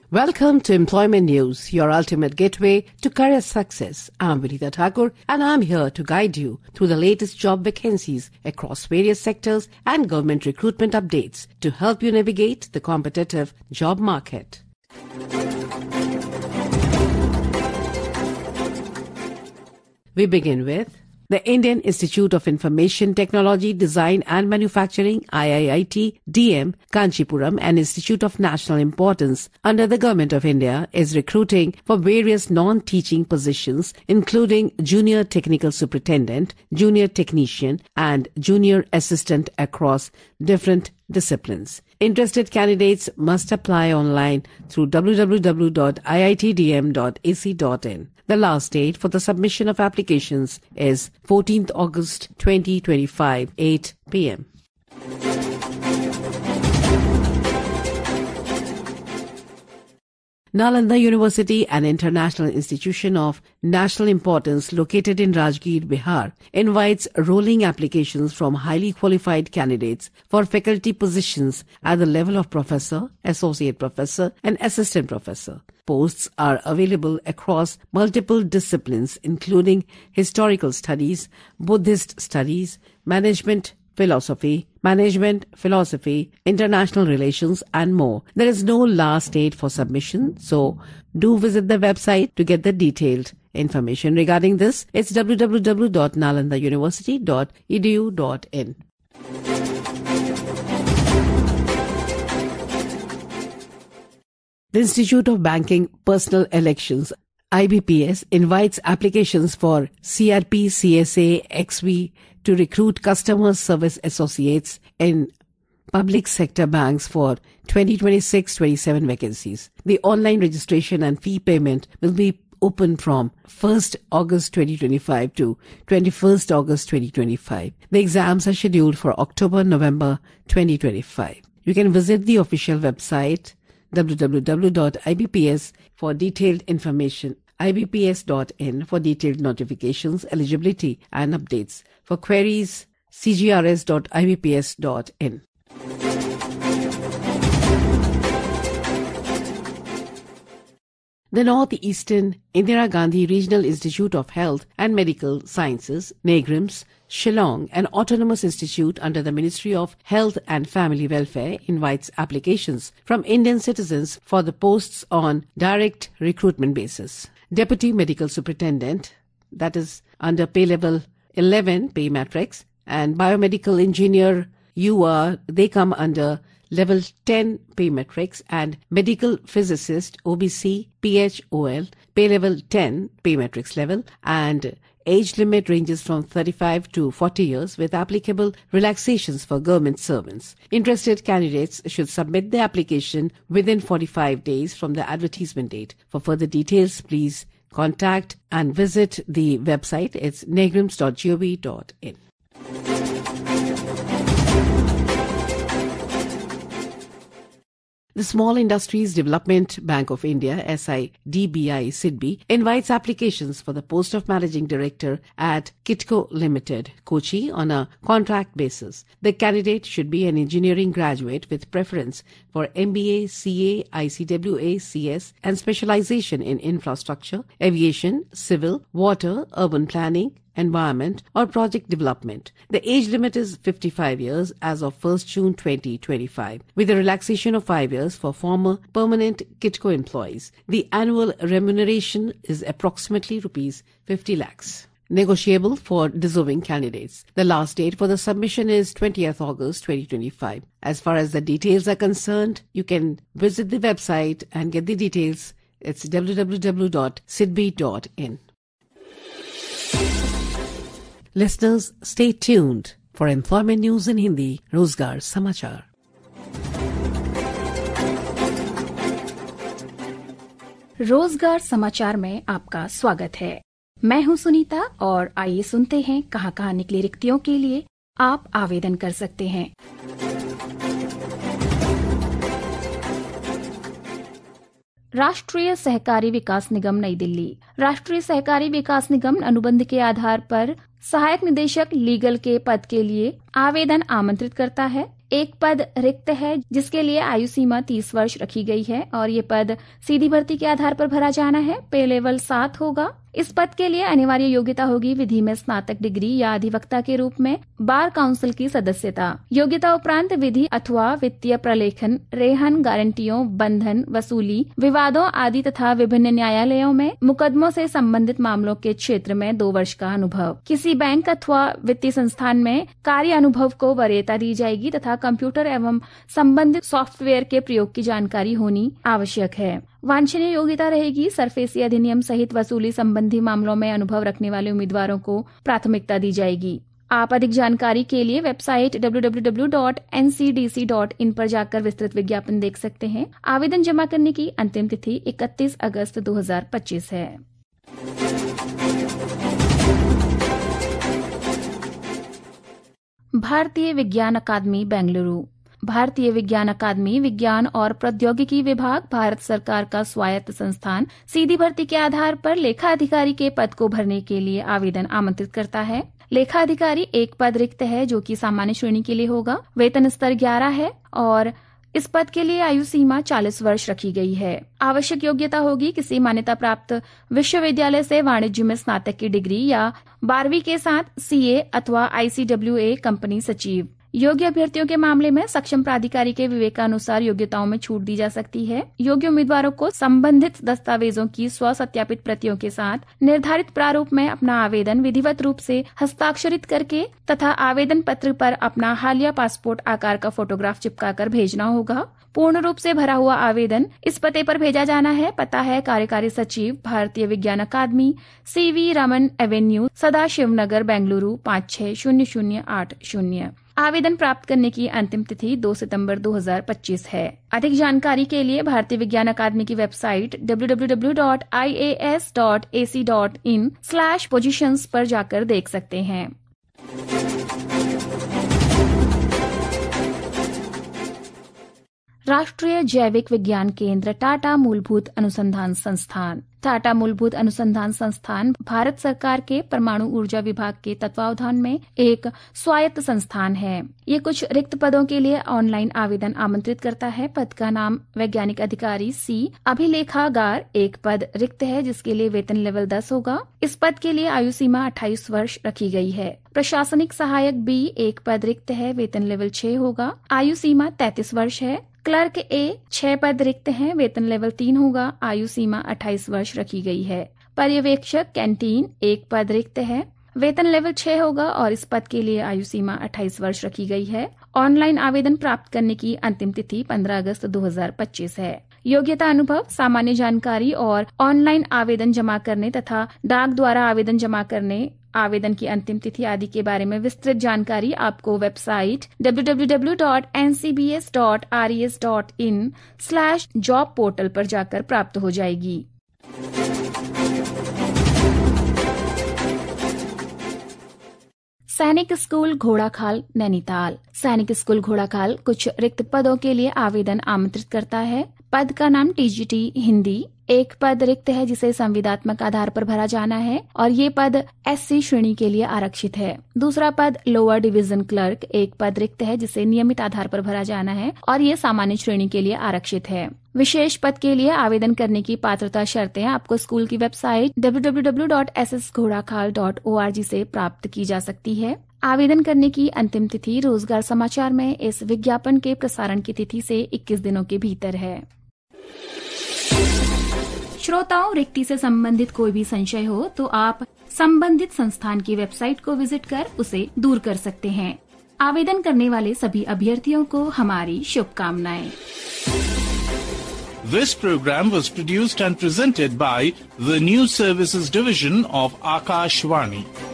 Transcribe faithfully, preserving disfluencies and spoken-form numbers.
Welcome to Employment News, your ultimate gateway to career success. I'm Vinita Thakur and I'm here to guide you through the latest job vacancies across various sectors and government recruitment updates to help you navigate the competitive job market. We begin with the Indian Institute of Information Technology, Design and Manufacturing, I I I T, D M, Kanchipuram, an institute of national importance under the Government of India, is recruiting for various non-teaching positions, including Junior Technical Superintendent, Junior Technician, and Junior Assistant across different disciplines. Interested candidates must apply online through w w w dot i i t d m dot a c dot in. The last date for the submission of applications is fourteenth August twenty twenty-five, eight p m Nalanda University, an international institution of national importance located in Rajgir, Bihar, invites rolling applications from highly qualified candidates for faculty positions at the level of professor, associate professor, and assistant professor. Posts are available across multiple disciplines, including historical studies, Buddhist studies, management philosophy, management philosophy, international relations, and more. There is no last date for submission, so do visit the website to get the detailed information regarding this. It's w w w dot nalanda university dot e d u dot in. The Institute of Banking Personal Elections, I B P S, invites applications for C R P C S A X V to recruit customer service associates in public sector banks for twenty twenty-six twenty-seven vacancies. The online registration and fee payment will be open from first August twenty twenty-five to twenty-first August twenty twenty-five. The exams are scheduled for October November twenty twenty-five. You can visit the official website w w w dot i b p s for detailed information, i b p s dot in for detailed notifications, eligibility and updates. For queries, c g r s dot i b p s dot in. The Northeastern Indira Gandhi Regional Institute of Health and Medical Sciences, NEGRIMS, Shillong, an autonomous institute under the Ministry of Health and Family Welfare, invites applications from Indian citizens for the posts on direct recruitment basis. Deputy Medical Superintendent, that is under pay level eleven pay matrix, and Biomedical Engineer, you are, they come under level ten pay matrix, and Medical Physicist, O B C, P H O L, pay level ten pay matrix level, and age limit ranges from thirty-five to forty years with applicable relaxations for government servants. Interested candidates should submit their application within forty-five days from the advertisement date. For further details, please contact and visit the website. It's negrims dot gov dot in. The Small Industries Development Bank of India, S I D B I, S I D B I, invites applications for the post of Managing Director at Kitco Limited, Kochi, on a contract basis. The candidate should be an engineering graduate with preference for M B A, C A, I C W A, C S, and specialization in infrastructure, aviation, civil, water, urban planning, environment, or project development. The age limit is fifty-five years as of first June twenty twenty-five, with a relaxation of five years for former permanent Kitco employees. The annual remuneration is approximately rupees fifty lakhs. Negotiable for deserving candidates. The last date for the submission is twentieth August twenty twenty-five. As far as the details are concerned, you can visit the website and get the details. It's w w w dot s i d b i dot in. Listeners, stay tuned for employment news in Hindi, Rozgar Samachar. रोजगार समाचार में आपका स्वागत है। मैं हूं सुनीता और आइए सुनते हैं कहां कहां निकली रिक्तियों के लिए आप आवेदन कर सकते हैं। राष्ट्रीय सहकारी विकास निगम नई दिल्ली। राष्ट्रीय सहकारी विकास निगम अनुबंध के आधार पर सहायक निदेशक लीगल के पद के लिए आवेदन आमंत्रित करता है। एक पद रिक्त है जिसके लिए आयु सीमा तीस वर्ष रखी गई है और ये पद सीधी भर्ती के आधार पर भरा जाना है। पे लेवल सात होगा। इस पद के लिए अनिवार्य योग्यता होगी विधि में स्नातक डिग्री या अधिवक्ता के रूप में बार काउंसिल की सदस्यता। योग्यता उपरांत विधि अथवा वित्तीय प्रलेखन, रेहन, गारंटियों, बंधन, वसूली, विवादों आदि तथा विभिन्न न्यायालयों में मुकदमों से संबंधित मामलों के क्षेत्र में दो वर्ष का अनुभव। किसी बैंक अथवा वित्तीय संस्थान में कार्य अनुभव को वरीयता दी जाएगी तथा कंप्यूटर एवं संबंधित सॉफ्टवेयर के प्रयोग की जानकारी होनी आवश्यक है। वांछनीय योग्यता रहेगी सरफेसी अधिनियम सहित वसूली संबंधी मामलों में अनुभव रखने वाले उम्मीदवारों को प्राथमिकता दी जाएगी। आप अधिक जानकारी के लिए website W W W dot N C D C dot in पर जाकर विस्तृत विज्ञापन देख सकते हैं। आवेदन जमा करने की अंतिम तिथि इकतीस अगस्त दो हजार पच्चीस है। भारतीय विज्ञान अकादमी बेंगलुरु। भारतीय विज्ञान अकादमी विज्ञान और प्रौद्योगिकी विभाग भारत सरकार का स्वायत्त संस्थान सीधी भर्ती के आधार पर लेखा अधिकारी के पद को भरने के लिए आवेदन आमंत्रित करता है। लेखा अधिकारी एक पद रिक्त है जो कि सामान्य श्रेणी के लिए होगा। वेतन स्तर ग्यारह है और इस पद के लिए आयु सीमा चालीस वर्ष रखी गई है। आवश्यक योग्यता होगी किसी मान्यता प्राप्त विश्वविद्यालय से वाणिज्य में स्नातक की डिग्री या बारहवीं के साथ सीए अथवा आईसीडब्ल्यूए कंपनी सचिव। योग्य अभ्यर्थियों के मामले में सक्षम प्राधिकारी के विवेकानुसार योग्यताओं में छूट दी जा सकती है। योग्य उम्मीदवारों को संबंधित दस्तावेजों की स्व सत्यापित प्रतियों के साथ निर्धारित प्रारूप में अपना आवेदन विधिवत रूप से हस्ताक्षरित करके तथा आवेदन पत्र पर अपना हालिया पासपोर्ट आकार का फोटोग्राफ चिपकाकर भेजना होगा। पूर्ण रूप से भरा हुआ आवेदन इस पते पर भेजा जाना है। पता है कार्यकारी सचिव, भारतीय विज्ञान अकादमी, C V Raman avenue, Sadashiv Nagar, Bengaluru पाँच छह शून्य शून्य आठ शून्य। आवेदन प्राप्त करने की अंतिम तिथि दो सितंबर दो हजार पच्चीस है। अधिक जानकारी के लिए भारतीय विज्ञान अकादमी की website W W W dot I A S dot A C dot in slash positions पर जाकर देख सकते हैं। राष्ट्रीय जैविक विज्ञान केंद्र टाटा मूलभूत अनुसंधान संस्थान। टाटा मूलभूत अनुसंधान संस्थान भारत सरकार के परमाणु ऊर्जा विभाग के तत्वावधान में एक स्वायत्त संस्थान है। ये कुछ रिक्त पदों के लिए ऑनलाइन आवेदन आमंत्रित करता है। पद का नाम वैज्ञानिक अधिकारी सी। अभिलेखागार एक पद रिक्त है जिसके लिए वेतन लेवल दस होगा। इस पद के लिए आयु सीमा अट्ठाईस वर्ष रखी गई है। प्रशासनिक सहायक बी एक पद रिक्त है, वेतन लेवल छह होगा। आयु सीमा तैंतीस वर्ष है। क्लर्क ए छह पद रिक्त हैं, वेतन लेवल तीन होगा। आयु सीमा अट्ठाईस वर्ष रखी गई है। पर्यवेक्षक कैंटीन एक पद रिक्त है, वेतन लेवल छह होगा और इस पद के लिए आयु सीमा अट्ठाईस वर्ष रखी गई है। ऑनलाइन आवेदन प्राप्त करने की अंतिम तिथि पंद्रह अगस्त दो हजार पच्चीस है। योग्यता, अनुभव, सामान्य जानकारी और ऑनलाइन आवेदन जमा करने तथा डाक द्वारा आवेदन जमा करने, आवेदन की अंतिम तिथि आदि के बारे में विस्तृत जानकारी आपको website W W W dot N C B S dot R E S dot in slash job portal पर जाकर प्राप्त हो जाएगी। सैनिक स्कूल घोड़ाखाल नैनीताल। सैनिक स्कूल घोड़ाखाल कुछ रिक्त पदों के लिए आवेदन आमंत्रित करता है। पद का नाम टी जी टी हिंदी। एक पद रिक्त है जिसे संविदात्मक आधार पर भरा जाना है और ये पद एस सी श्रेणी के लिए आरक्षित है। दूसरा पद लोअर डिवीजन क्लर्क। एक पद रिक्त है जिसे नियमित आधार पर भरा जाना है और ये सामान्य श्रेणी के लिए आरक्षित है। विशेष पद के लिए आवेदन करने की पात्रता शर्तें आपको स्कूल की website W W W dot S S Ghorakhal dot O R G से प्राप्त की जा सकती है। आवेदन करने की अंतिम तिथि रोजगार समाचार में इस विज्ञापन के प्रसारण की तिथि से इक्कीस दिनों के भीतर है। श्रोताओं, रिक्ति से संबंधित कोई भी संशय हो तो आप संबंधित संस्थान की वेबसाइट को विजिट कर उसे दूर कर सकते हैं। आवेदन करने वाले सभी अभ्यर्थियों को हमारी शुभकामनाएं। This program was produced and presented by the News Services Division of Akashvani.